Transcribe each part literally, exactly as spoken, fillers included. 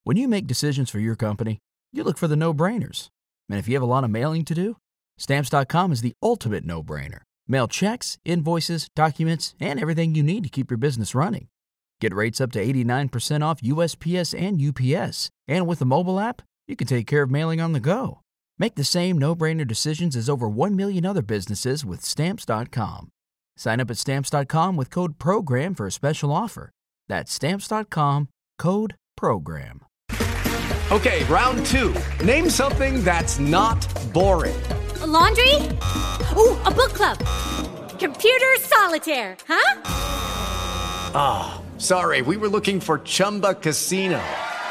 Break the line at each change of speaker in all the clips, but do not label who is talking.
When you make decisions for your company, you look for the no-brainers. And if you have a lot of mailing to do, Stamps dot com is the ultimate no-brainer. Mail checks, invoices, documents, and everything you need to keep your business running. Get rates up to eighty-nine percent off U S P S and U P S. And with the mobile app, you can take care of mailing on the go. Make the same no-brainer decisions as over one million other businesses with Stamps dot com. Sign up at Stamps dot com with code PROGRAM for a special offer. That's Stamps dot com, code PROGRAM.
Okay, round two. Name something that's not boring.
A laundry? Ooh, a book club. Computer solitaire, huh?
Ah, oh, sorry, we were looking for Chumba Casino.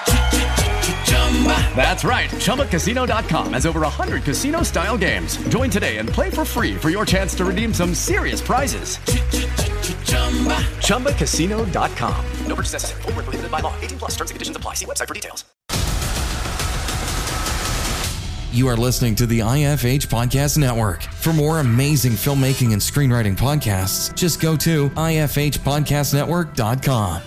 That's right, Chumba Casino dot com has over one hundred casino-style games. Join today and play for free for your chance to redeem some serious prizes. Chumba Casino dot com. No purchase necessary. Void where prohibited by law. eighteen plus terms and conditions apply. See website for details.
You are listening to the I F H Podcast Network. For more amazing filmmaking and screenwriting podcasts, just go to I F H podcast network dot com.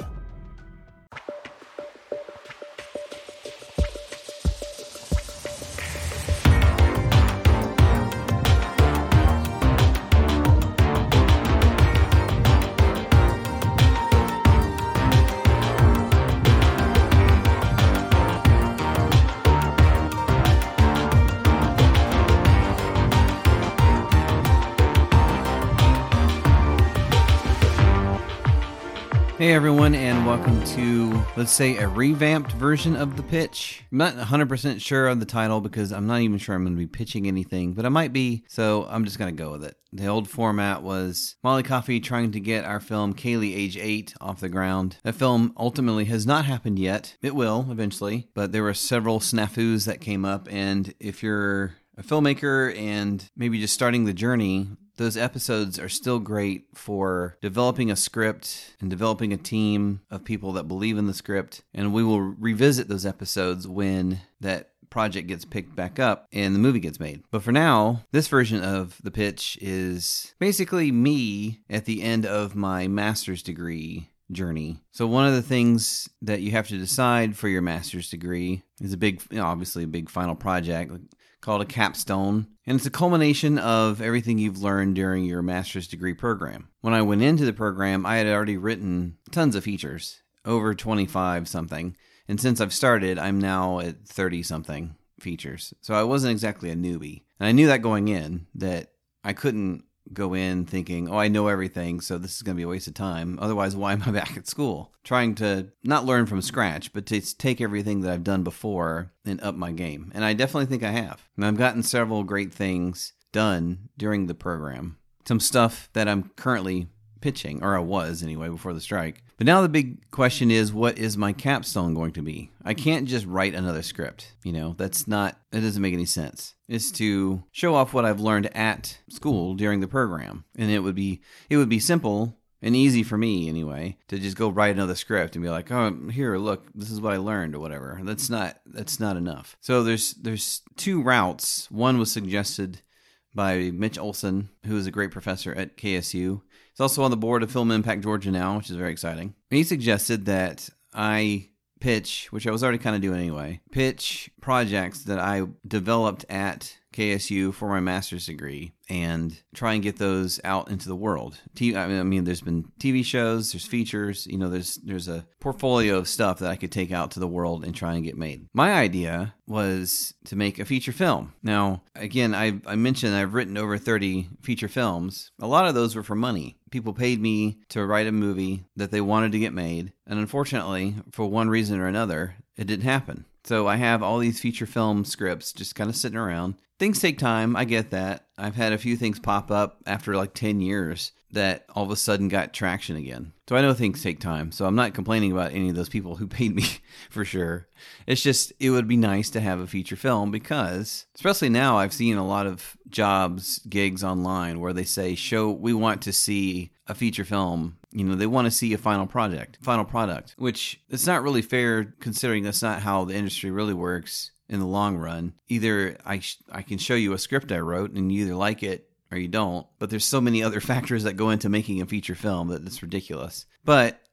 Hey everyone, and welcome to, let's say, a revamped version of The Pitch. I'm not one hundred percent sure on the title because I'm not even sure I'm going to be pitching anything, but I might be, so I'm just going to go with it. The old format was Molly Coffey trying to get our film Kaylee Age eight off the ground. That film ultimately has not happened yet. It will eventually, but there were several snafus that came up, and if you're a filmmaker and maybe just starting the journey, those episodes are still great for developing a script and developing a team of people that believe in the script. And we will revisit those episodes when that project gets picked back up and the movie gets made. But for now, this version of The Pitch is basically me at the end of my master's degree journey. So one of the things that you have to decide for your master's degree is a big, you know, obviously a big final project called a capstone. And it's a culmination of everything you've learned during your master's degree program. When I went into the program, I had already written tons of features, over twenty-five something. And since I've started, I'm now at thirty something features. So I wasn't exactly a newbie. And I knew that going in, that I couldn't go in thinking, oh, I know everything, so this is going to be a waste of time. Otherwise, why am I back at school? Trying to not learn from scratch, but to take everything that I've done before and up my game. And I definitely think I have. And I've gotten several great things done during the program. Some stuff that I'm currently pitching, or I was anyway, before the strike. But now the big question is, what is my capstone going to be? I can't just write another script. You know, that's not, that doesn't make any sense. It's to show off what I've learned at school during the program. And it would be, it would be simple and easy for me anyway, to just go write another script and be like, oh, here, look, this is what I learned or whatever. That's not, that's not enough. So there's, there's two routes. One was suggested by Mitch Olson, who is a great professor at K S U. He's also on the board of Film Impact Georgia now, which is very exciting. And he suggested that I pitch, which I was already kind of doing anyway, pitch projects that I developed at K S U for my master's degree and try and get those out into the world. T- I mean, there's been T V shows, there's features, you know, there's there's a portfolio of stuff that I could take out to the world and try and get made. My idea was to make a feature film. Now, again, I, I mentioned I've written over thirty feature films. A lot of those were for money. People paid me to write a movie that they wanted to get made. And unfortunately, for one reason or another, it didn't happen. So I have all these feature film scripts just kind of sitting around. Things take time. I get that. I've had a few things pop up after like ten years that all of a sudden got traction again. So I know things take time. So I'm not complaining about any of those people who paid me for sure. It's just, it would be nice to have a feature film because, especially now, I've seen a lot of jobs, gigs online where they say, show, we want to see a feature film. You know, they want to see a final project, final product, which it's not really fair considering that's not how the industry really works in the long run. Either I sh- I can show you a script I wrote and you either like it or you don't, but there's so many other factors that go into making a feature film that it's ridiculous. But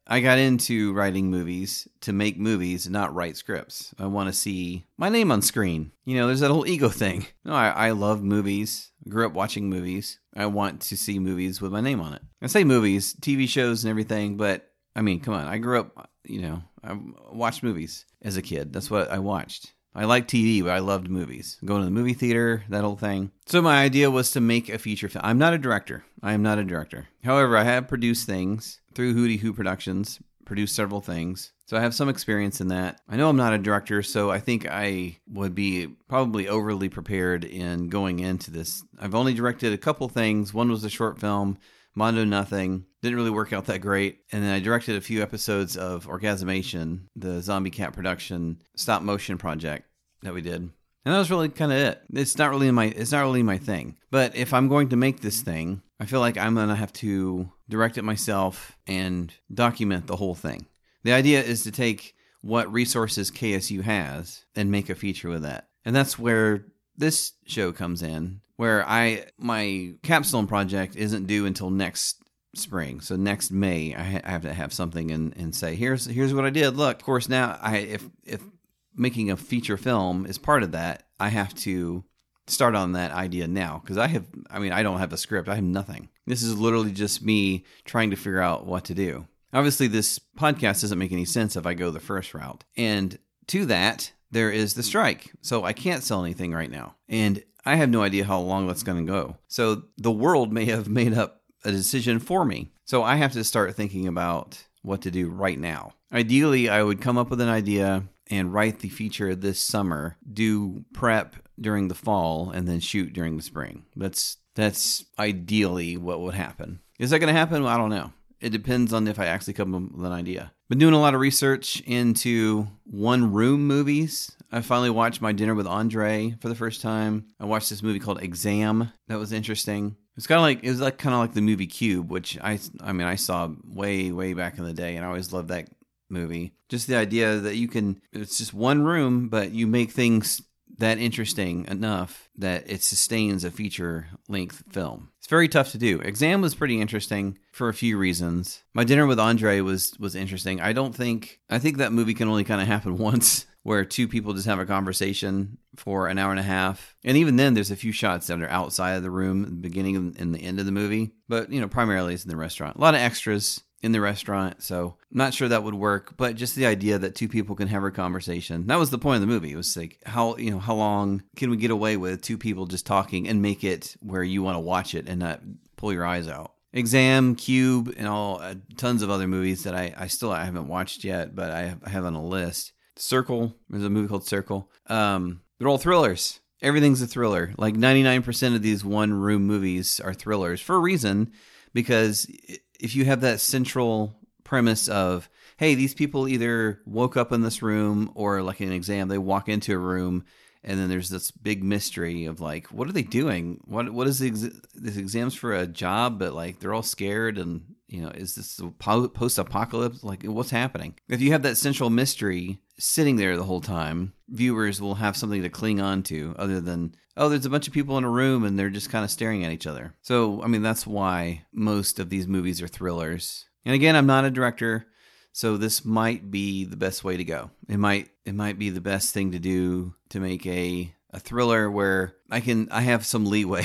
I got into writing movies to make movies, not write scripts. I want to see my name on screen. You know, there's that whole ego thing. No, I, I love movies. I grew up watching movies. I want to see movies with my name on it. I say movies, T V shows and everything, but I mean, come on. I grew up, you know, I watched movies as a kid. That's what I watched. I liked T V, but I loved movies. Going to the movie theater, that whole thing. So my idea was to make a feature film. I'm not a director. I am not a director. However, I have produced things through Hootie Hoo Productions, produced several things. So I have some experience in that. I know I'm not a director, so I think I would be probably overly prepared in going into this. I've only directed a couple things. One was a short film, Mondo Nothing. Didn't really work out that great. And then I directed a few episodes of Orgasmation, the Zombie Cat production stop motion project that we did. And that was really kind of it. It's not really my it's not really my thing. But if I'm going to make this thing, I feel like I'm going to have to direct it myself and document the whole thing. The idea is to take what resources K S U has and make a feature with that. And that's where this show comes in, where I my capstone project isn't due until next spring. So next May, I, ha- I have to have something and, and say, here's here's what I did. Look, of course, now I if if making a feature film is part of that, I have to start on that idea now, because I have, I mean, I don't have a script. I have nothing. This is literally just me trying to figure out what to do. Obviously, this podcast doesn't make any sense if I go the first route. And to that, there is the strike. So I can't sell anything right now. And I have no idea how long that's going to go. So the world may have made up a decision for me. So I have to start thinking about what to do right now. Ideally, I would come up with an idea and write the feature this summer, do prep during the fall, and then shoot during the spring. That's that's ideally what would happen. Is that going to happen? Well, I don't know. It depends on if I actually come up with an idea. Been doing a lot of research into one-room movies. I finally watched My Dinner with Andre for the first time. I watched this movie called Exam. That was interesting. It's kind of like it was like kind of like the movie Cube, which I I mean I saw way way back in the day, and I always loved that movie. Just the idea that you can, it's just one room, but you make things that interesting enough that it sustains a feature length film. It's very tough to do. Exam was pretty interesting for a few reasons. My Dinner with Andre was was interesting. I don't think, I think that movie can only kind of happen once, where two people just have a conversation for an hour and a half. And even then, there's a few shots that are outside of the room, the beginning and the end of the movie. But, you know, primarily it's in the restaurant. A lot of extras in the restaurant, so I'm not sure that would work, but just the idea that two people can have a conversation. That was the point of the movie. It was like, how, you know, how long can we get away with two people just talking and make it where you want to watch it and not pull your eyes out? Exam, Cube, and all uh, tons of other movies that I, I still I haven't watched yet, but I have, I have on a list. Circle, there's a movie called Circle. Um, they're all thrillers. Everything's a thriller. Like ninety-nine percent of these one-room movies are thrillers for a reason, because it, if you have that central premise of, hey, these people either woke up in this room, or like an Exam, they walk into a room and then there's this big mystery of like, what are they doing? What What is the ex- this exam's for a job, but like they're all scared, and you know, is this a po- post-apocalypse? Like, what's happening? If you have that central mystery sitting there the whole time, viewers will have something to cling on to other than, oh, there's a bunch of people in a room and they're just kind of staring at each other. So, I mean, that's why most of these movies are thrillers. And again, I'm not a director, so this might be the best way to go. It might it might be the best thing to do to make a, a thriller where I can I have some leeway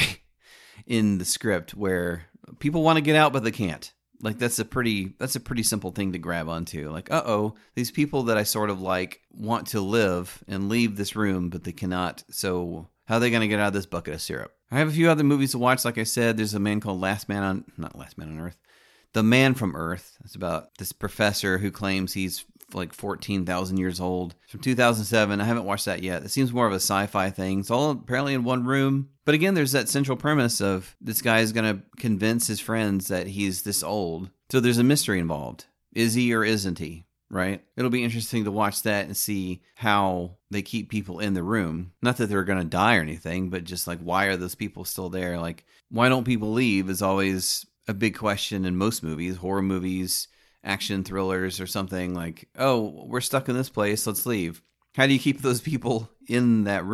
in the script where people want to get out but they can't. Like that's a pretty that's a pretty simple thing to grab onto. Like, uh-oh, these people that I sort of like want to live and leave this room, but they cannot. So how are they going to get out of this bucket of syrup? I have a few other movies to watch. Like I said, there's a man called Last Man on, not Last Man on Earth, The Man from Earth. It's about this professor who claims he's like fourteen thousand years old. It's from two thousand seven. I haven't watched that yet. It seems more of a sci-fi thing. It's all apparently in one room. But again, there's that central premise of this guy is going to convince his friends that he's this old. So there's a mystery involved. Is he or isn't he? Right? It'll be interesting to watch that and see how they keep people in the room. Not that they're going to die or anything, but just like, why are those people still there? Like, why don't people leave is always a big question in most movies, horror movies, action thrillers or something. Like, oh, we're stuck in this place, let's leave. How do you keep those people in that room?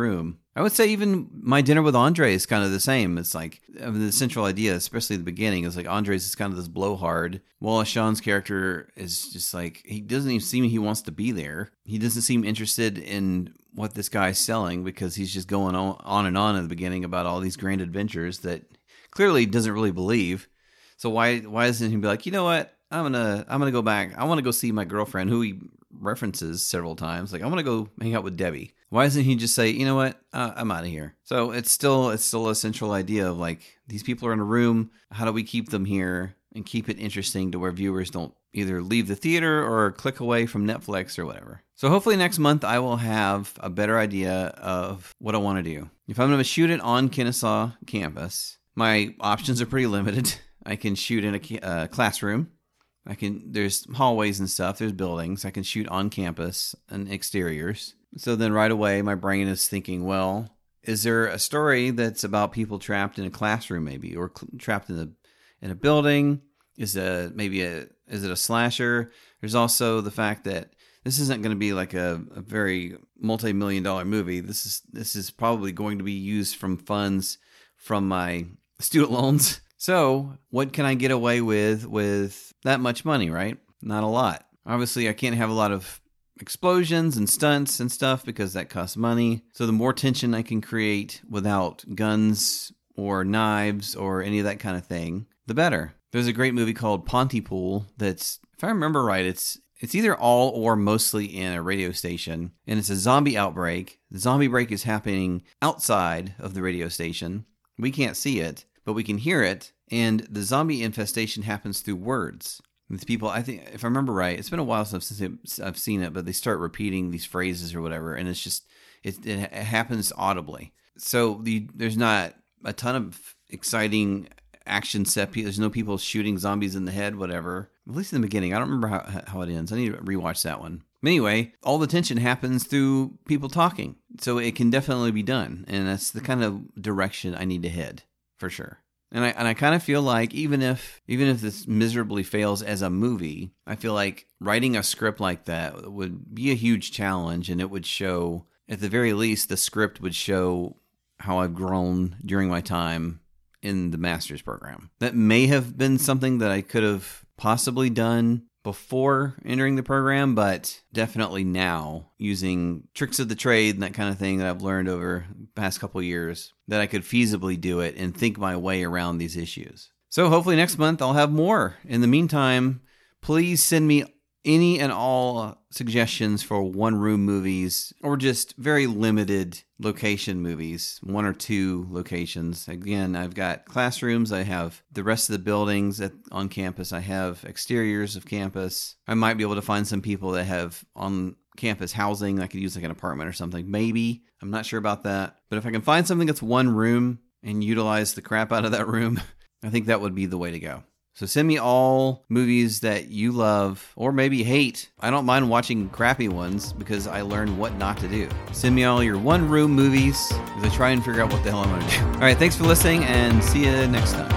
I would say even My Dinner with Andre is kind of the same. It's like I mean, the central idea, especially at the beginning, is like Andre's is kind of this blowhard. Wallace Shawn's character is just like, he doesn't even seem he wants to be there. He doesn't seem interested in what this guy's selling because he's just going on, on and on in the beginning about all these grand adventures that clearly doesn't really believe. So why why doesn't he be like, you know what? I'm gonna I'm gonna go back. I want to go see my girlfriend, who he references several times. Like, I want to go hang out with Debbie. Why doesn't he just say, you know what? Uh, I'm out of here. So it's still it's still a central idea of like, these people are in a room. How do we keep them here and keep it interesting to where viewers don't either leave the theater or click away from Netflix or whatever. So hopefully next month I will have a better idea of what I want to do. If I'm going to shoot it on Kennesaw campus, my options are pretty limited. I can shoot in a uh, classroom. I can, there's hallways and stuff, there's buildings. I can shoot on campus and exteriors. So then right away, my brain is thinking, well, is there a story that's about people trapped in a classroom maybe, or cl- trapped in a, in a building? Is a, maybe a, is it a slasher? There's also the fact that this isn't going to be like a, a very multi-million dollar movie. This is, this is probably going to be used from funds from my student loans. So what can I get away with with that much money, right? Not a lot. Obviously, I can't have a lot of explosions and stunts and stuff because that costs money. So the more tension I can create without guns or knives or any of that kind of thing, the better. There's a great movie called Pontypool that's, if I remember right, it's it's either all or mostly in a radio station, and it's a zombie outbreak. The zombie break is happening outside of the radio station. We can't see it, but we can hear it, and the zombie infestation happens through words. These people, I think, if I remember right, it's been a while since I've seen it, but they start repeating these phrases or whatever, and it's just, it, it happens audibly. So the, there's not a ton of exciting action set pieces. There's no people shooting zombies in the head, whatever. At least in the beginning. I don't remember how, how it ends. I need to rewatch that one. But anyway, all the tension happens through people talking. So it can definitely be done, and that's the kind of direction I need to head, for sure. And I and I kind of feel like even if even if this miserably fails as a movie, I feel like writing a script like that would be a huge challenge, and it would show, at the very least, the script would show how I've grown during my time in the master's program. That may have been something that I could have possibly done before entering the program, but definitely now, using tricks of the trade and that kind of thing that I've learned over the past couple of years, that I could feasibly do it and think my way around these issues. So hopefully next month I'll have more. In the meantime, please send me any and all suggestions for one-room movies or just very limited location movies, one or two locations. Again, I've got classrooms, I have the rest of the buildings at, on campus, I have exteriors of campus. I might be able to find some people that have on-campus housing. I could use like an apartment or something, maybe. I'm not sure about that. But if I can find something that's one room and utilize the crap out of that room, I think that would be the way to go. So send me all movies that you love or maybe hate. I don't mind watching crappy ones because I learned what not to do. Send me all your one-room movies as I try and figure out what the hell I'm going to do. All right, thanks for listening, and see you next time.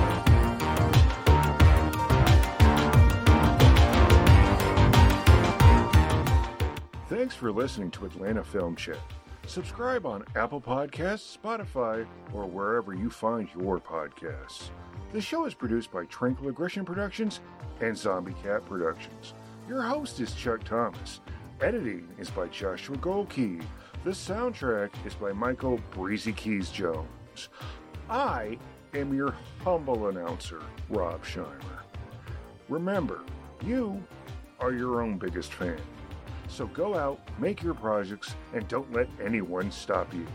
Thanks for listening to Atlanta Film Chat. Subscribe on Apple Podcasts, Spotify, or wherever you find your podcasts. The show is produced by Tranquil Aggression Productions and Zombie Cat Productions. Your host is Chuck Thomas. Editing is by Joshua Goldkey. The soundtrack is by Michael Breezy Keys Jones. I am your humble announcer, Rob Scheimer. Remember, you are your own biggest fan. So go out, make your projects, and don't let anyone stop you.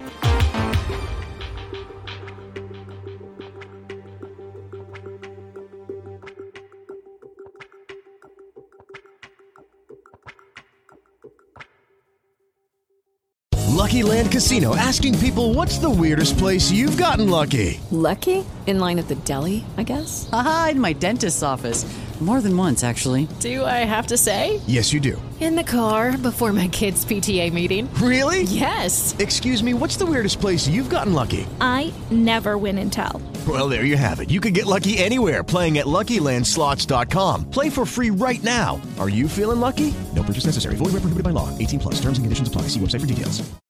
Lucky Land Casino, asking people, what's the weirdest place you've gotten lucky?
Lucky? In line at the deli, I guess?
Aha, in my dentist's office. More than once, actually.
Do I have to say?
Yes, you do.
In the car before my kids' P T A meeting.
Really?
Yes.
Excuse me, what's the weirdest place you've gotten lucky?
I never win and tell.
Well, there you have it. You can get lucky anywhere, playing at Lucky Land Slots dot com. Play for free right now. Are you feeling lucky? No purchase necessary. Void where prohibited by law. eighteen plus. Terms and conditions apply. See website for details.